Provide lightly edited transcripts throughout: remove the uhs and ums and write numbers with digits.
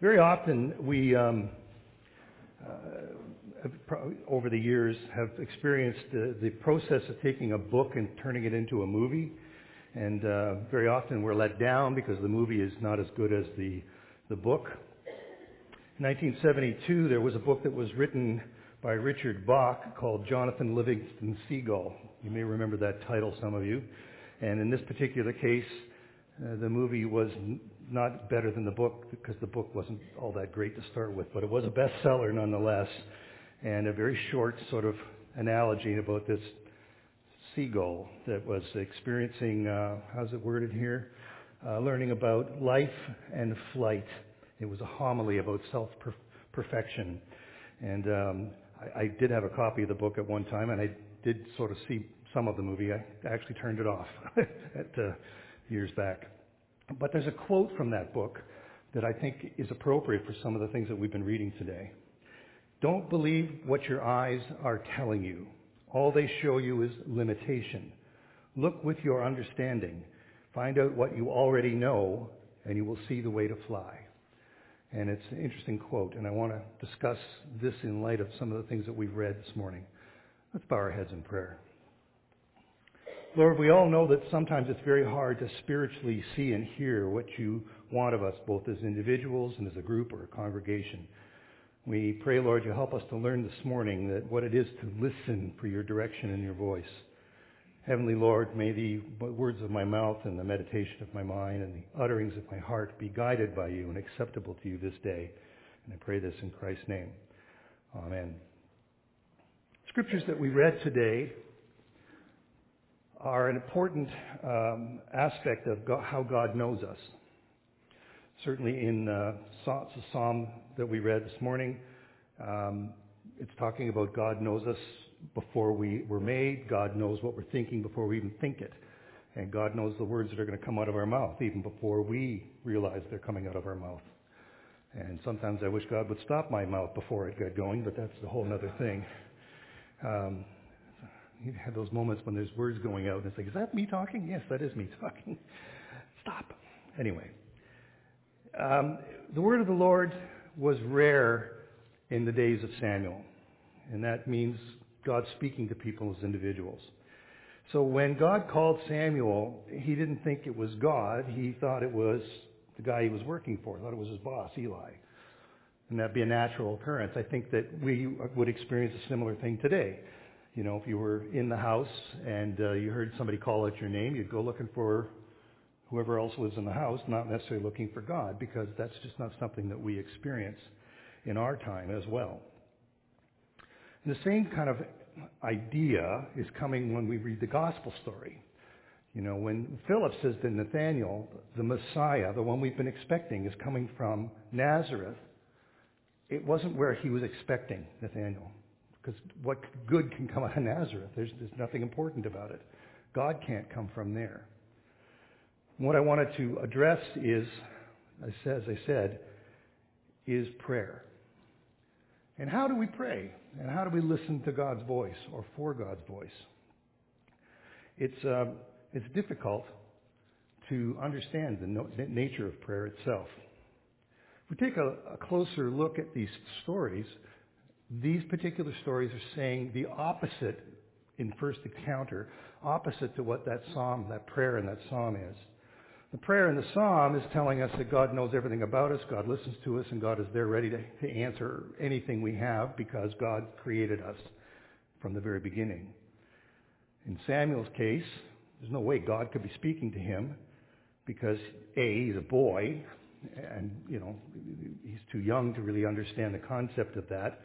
Very often we, over the years, have experienced the process of taking a book and turning it into a movie. And very often we're let down because the movie is not as good as the book. In 1972, there was a book that was written by Richard Bach called Jonathan Livingston Seagull. You may remember that title, some of you. And in this particular case, the movie was not better than the book because the book wasn't all that great to start with, but it was a bestseller nonetheless. And a very short sort of analogy about this seagull that was experiencing, how's it worded here? Learning about life and flight. It was a homily about self-perfection. And I did have a copy of the book at one time, and I did sort of see some of the movie. I actually turned it off years back. But there's a quote from that book that I think is appropriate for some of the things that we've been reading today. Don't believe what your eyes are telling you. All they show you is limitation. Look with your understanding. Find out what you already know, and you will see the way to fly. And it's an interesting quote, and I want to discuss this in light of some of the things that we've read this morning. Let's bow our heads in prayer. Lord, we all know that sometimes it's very hard to spiritually see and hear what you want of us, both as individuals and as a group or a congregation. We pray, Lord, you help us to learn this morning that what it is to listen for your direction and your voice. Heavenly Lord, may the words of my mouth and the meditation of my mind and the utterings of my heart be guided by you and acceptable to you this day. And I pray this in Christ's name. Amen. Scriptures that we read today are an important aspect of how God knows us. Certainly in the psalm that we read this morning, it's talking about God knows us before we were made. God knows what we're thinking before we even think it. And God knows the words that are going to come out of our mouth even before we realize they're coming out of our mouth. And sometimes I wish God would stop my mouth before it got going, but that's a whole other thing. You have those moments when there's words going out and it's like, is that me talking? Yes, that is me talking. Stop. Anyway. The word of the Lord was rare in the days of Samuel. And that means God speaking to people as individuals. So when God called Samuel, he didn't think it was God. He thought it was the guy he was working for. He thought it was his boss, Eli. And that'd be a natural occurrence. I think that we would experience a similar thing today. You know, if you were in the house and you heard somebody call out your name, you'd go looking for whoever else lives in the house, not necessarily looking for God, because that's just not something that we experience in our time as well. And the same kind of idea is coming when we read the gospel story. You know, when Philip says to Nathanael, the Messiah, the one we've been expecting, is coming from Nazareth, it wasn't where he was expecting Nathanael. Because what good can come out of Nazareth? There's nothing important about it. God can't come from there. What I wanted to address is, as I said, is prayer. And how do we pray? And how do we listen to God's voice or for God's voice? It's difficult to understand the nature of prayer itself. If we take a closer look at these stories, these particular stories are saying the opposite in first encounter, opposite to what that prayer in that psalm is. The prayer in the psalm is telling us that God knows everything about us, God listens to us, and God is there ready to answer anything we have because God created us from the very beginning. In Samuel's case, there's no way God could be speaking to him because A, he's a boy, and he's too young to really understand the concept of that.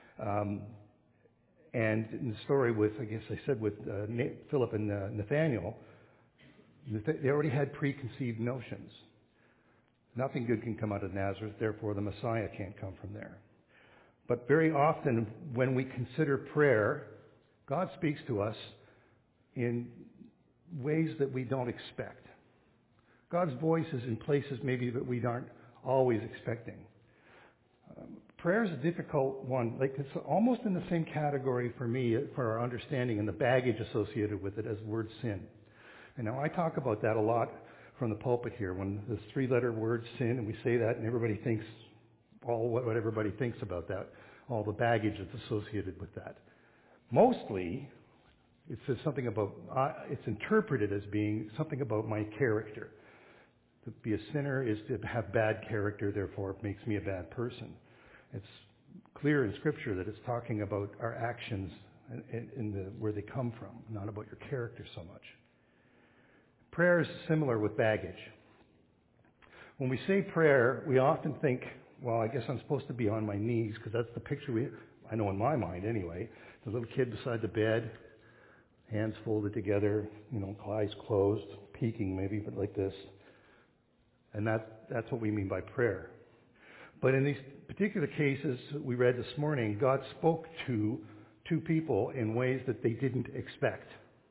And in the story with, I guess I said with Philip and Nathanael, they already had preconceived notions. Nothing good can come out of Nazareth, therefore the Messiah can't come from there. But very often when we consider prayer, God speaks to us in ways that we don't expect. God's voice is in places maybe that we aren't always expecting. Prayer is a difficult one. Like it's almost in the same category for me, for our understanding and the baggage associated with it as the word sin. And now I talk about that a lot from the pulpit here. When this three-letter word sin, and we say that, and everybody thinks all what everybody thinks about that, all the baggage that's associated with that. Mostly, it says something about, it's interpreted as being something about my character. To be a sinner is to have bad character, therefore it makes me a bad person. It's clear in Scripture that it's talking about our actions and where they come from, not about your character so much. Prayer is similar with baggage. When we say prayer, we often think, well, I guess I'm supposed to be on my knees, because that's the picture I know in my mind anyway. The little kid beside the bed, hands folded together, eyes closed, peeking maybe, but like this. And that's what we mean by prayer. But in these particular cases we read this morning, God spoke to two people in ways that they didn't expect.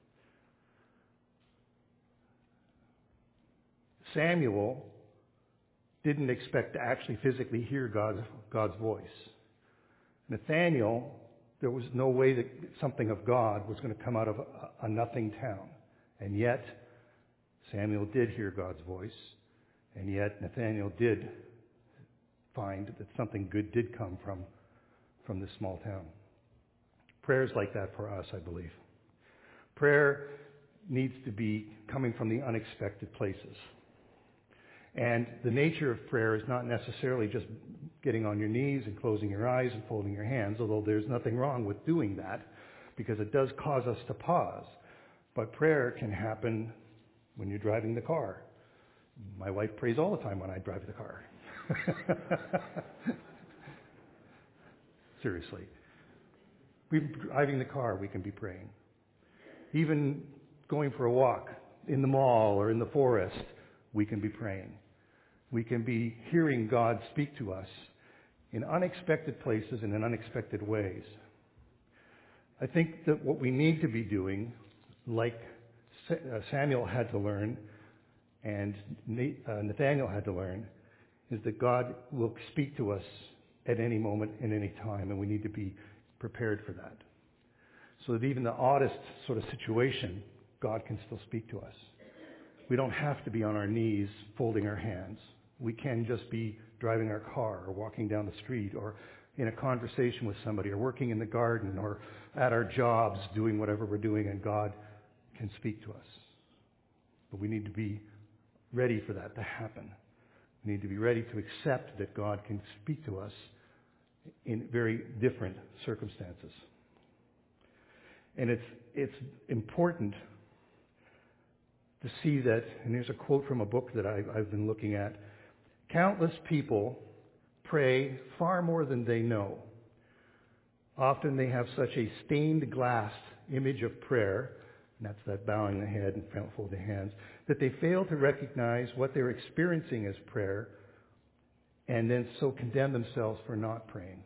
Samuel didn't expect to actually physically hear God's voice. Nathanael, there was no way that something of God was going to come out of a nothing town. And yet, Samuel did hear God's voice. And yet, Nathanael did find that something good did come from this small town. Prayer's like that for us, I believe. Prayer needs to be coming from the unexpected places. And the nature of prayer is not necessarily just getting on your knees and closing your eyes and folding your hands, although there's nothing wrong with doing that, because it does cause us to pause. But prayer can happen when you're driving the car. My wife prays all the time when I drive the car. Seriously. Driving the car, we can be praying. Even going for a walk in the mall or in the forest, we can be praying. We can be hearing God speak to us in unexpected places and in unexpected ways. I think that what we need to be doing, like Samuel had to learn and Nathanael had to learn, is that God will speak to us at any moment and any time, and we need to be prepared for that. So that even the oddest sort of situation, God can still speak to us. We don't have to be on our knees folding our hands. We can just be driving our car or walking down the street or in a conversation with somebody or working in the garden or at our jobs doing whatever we're doing, and God can speak to us. But we need to be ready for that to happen. We need to be ready to accept that God can speak to us in very different circumstances. And it's important to see that, and here's a quote from a book that I've been looking at, countless people pray far more than they know. Often they have such a stained glass image of prayer, and that's that bowing the head and folding the hands, that they fail to recognize what they're experiencing as prayer and then so condemn themselves for not praying.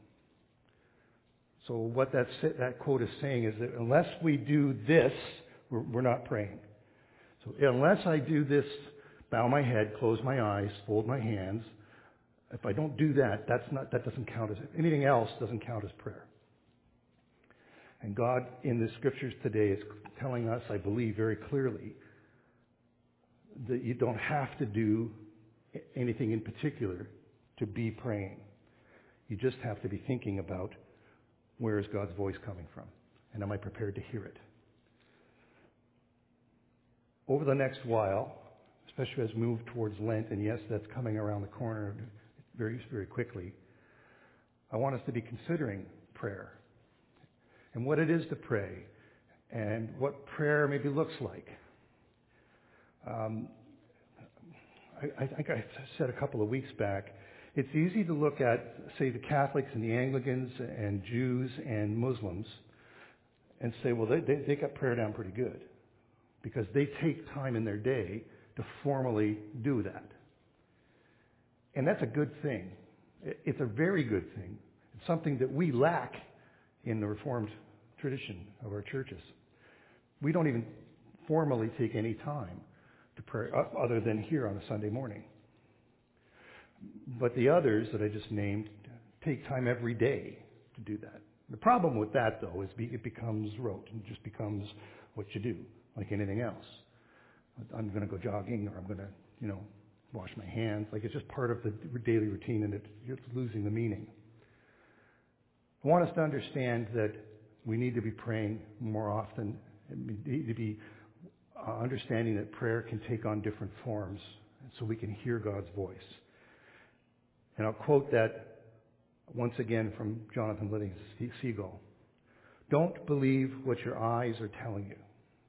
So what that quote is saying is that unless we do this, we're not praying. So unless I do this, bow my head, close my eyes, fold my hands, if I don't do that, that doesn't count as, anything else doesn't count as prayer. And God in the scriptures today is telling us, I believe very clearly, that you don't have to do anything in particular to be praying. You just have to be thinking about, where is God's voice coming from? And am I prepared to hear it? Over the next while, especially as we move towards Lent, and yes, that's coming around the corner very, very quickly, I want us to be considering prayer and what it is to pray and what prayer maybe looks like. I think I said a couple of weeks back, it's easy to look at, say, the Catholics and the Anglicans and Jews and Muslims and say, well, they got prayer down pretty good because they take time in their day to formally do that. And that's a good thing. It's a very good thing. It's something that we lack in the Reformed tradition of our churches. We don't even formally take any time to pray other than here on a Sunday morning. But the others that I just named take time every day to do that. The problem with that, though, is it becomes rote and just becomes what you do, like anything else. I'm going to go jogging, or I'm going to, wash my hands. Like it's just part of the daily routine and it's losing the meaning. I want us to understand that we need to be praying more often. We need to be understanding that prayer can take on different forms so we can hear God's voice. And I'll quote that once again from Jonathan Livingston-Seagull. Don't believe what your eyes are telling you.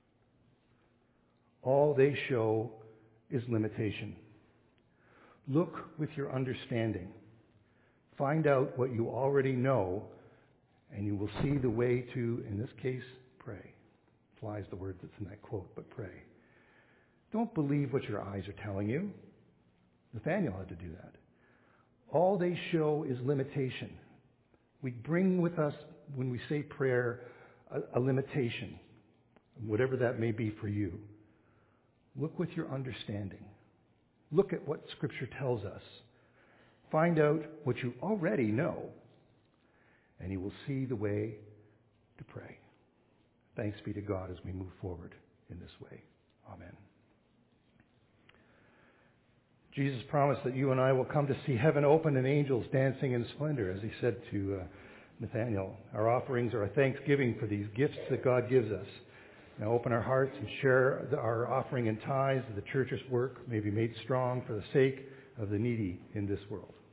All they show is limitation. Look with your understanding. Find out what you already know, and you will see the way to, in this case, pray. Flies the word that's in that quote, but pray. Don't believe what your eyes are telling you. Nathaniel had to do that. All they show is limitation. We bring with us, when we say prayer, a limitation, whatever that may be for you. Look with your understanding. Look at what Scripture tells us. Find out what you already know, and you will see the way to pray. Thanks be to God as we move forward in this way. Amen. Jesus promised that you and I will come to see heaven open and angels dancing in splendor, as he said to Nathaniel. Our offerings are a thanksgiving for these gifts that God gives us. Now open our hearts and share our offering and tithes that the church's work may be made strong for the sake of the needy in this world.